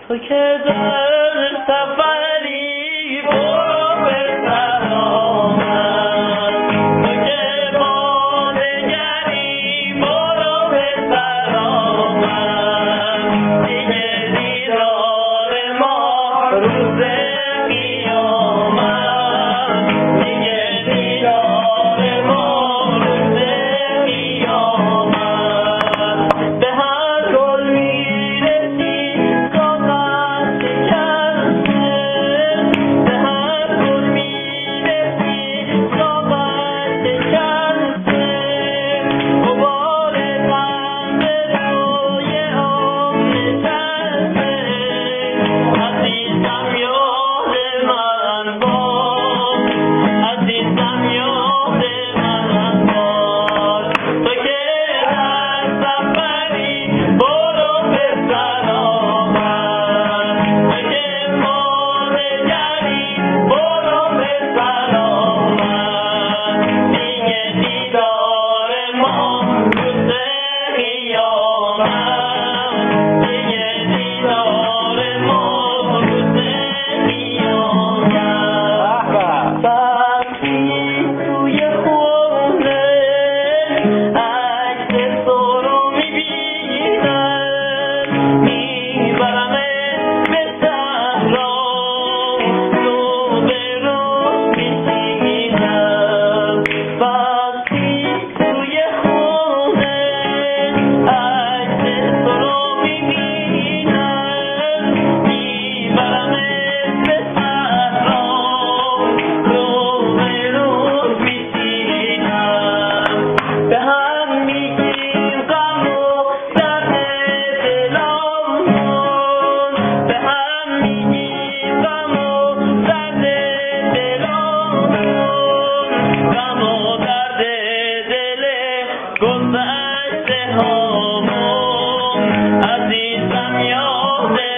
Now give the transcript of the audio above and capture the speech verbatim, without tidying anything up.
تو که در سفری برو به سلامت، تو که با دگری برو به سلامت، دیگه دیدار ما روز قیامت، دیگه دیدار ما روز قیامت. به هر گل میرسی ساغر شکنسته، به هر گل میرسی ساغر شکنسته، غبار غم به روی آب نشسته، عزیزم یاد من باش، عزیزم یاد من باش. تو که در سفری برو به سلامت، تو که با دگری برو به سلامت، دیگه دیدار ما روز قیامت، دیگه دیدار ما روز قیامت. وقتی توی خونه عکس تو رو میبینم، میبرمت به صحرا، رو به رو میشینم. وقتی توی خونه عکس تو رو میبینم، میبرمت به صحرا، رو به رو میشینم. به هم میگیم غم و درد دلامون، به هم میگیم غم و درد دلامون، غم و درد دل گذشته هامون، عزیزم یاد